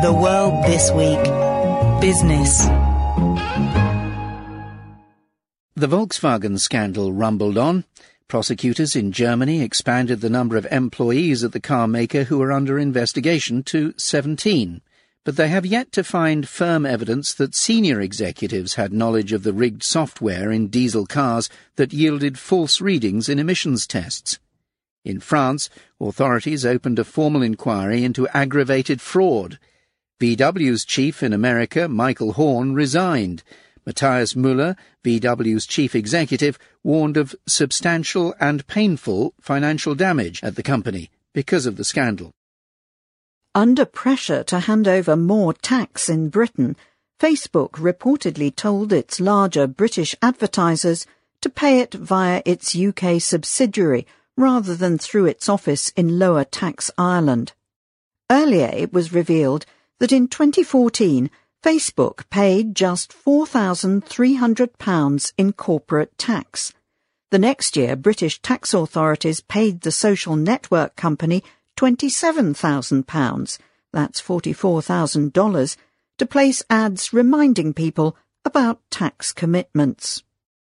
The World This Week. Business. The Volkswagen scandal rumbled on. Prosecutors in Germany expanded the number of employees at the car maker who are under investigation to 17. But they have yet to find firm evidence that senior executives had knowledge of the rigged software in diesel cars that yielded false readings in emissions tests. In France, authorities opened a formal inquiry into aggravated fraud. VW's chief in America, Michael Horn, resigned. Matthias Müller, VW's chief executive, warned of substantial and painful financial damage at the company because of the scandal. Under pressure to hand over more tax in Britain, Facebook reportedly told its larger British advertisers to pay it via its UK subsidiary rather than through its office in lower tax Ireland. Earlier it was revealed that in 2014, Facebook paid just £4,300 in corporate tax. The next year, British tax authorities paid the social network company £27,000, that's $44,000, to place ads reminding people about tax commitments.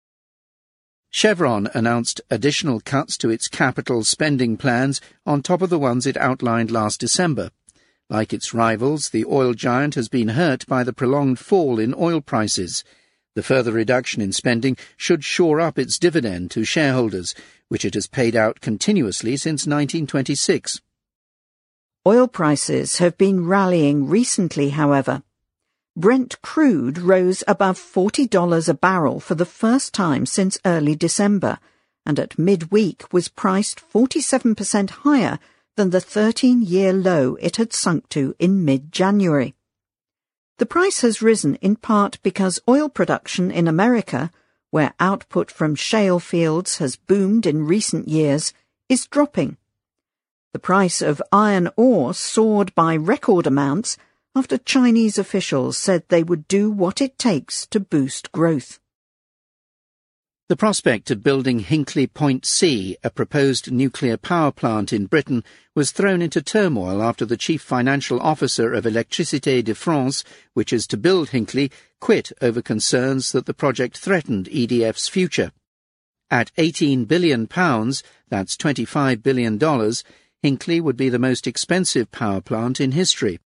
Chevron announced additional cuts to its capital spending plans on top of the ones it outlined last December. Like its rivals, the oil giant has been hurt by the prolonged fall in oil prices. The further reduction in spending should shore up its dividend to shareholders, which it has paid out continuously since 1926. Oil prices have been rallying recently, however. Brent crude rose above $40 a barrel for the first time since early December, and at midweek was priced 47% higher than the 13-year low it had sunk to in mid-January. The price has risen in part because oil production in America, where output from shale fields has boomed in recent years, is dropping. The price of iron ore soared by record amounts after Chinese officials said they would do what it takes to boost growth. The prospect of building Hinkley Point C, a proposed nuclear power plant in Britain, was thrown into turmoil after the chief financial officer of Électricité de France, which is to build Hinkley, quit over concerns that the project threatened EDF's future. At £18 billion, that's $25 billion, Hinkley would be the most expensive power plant in history.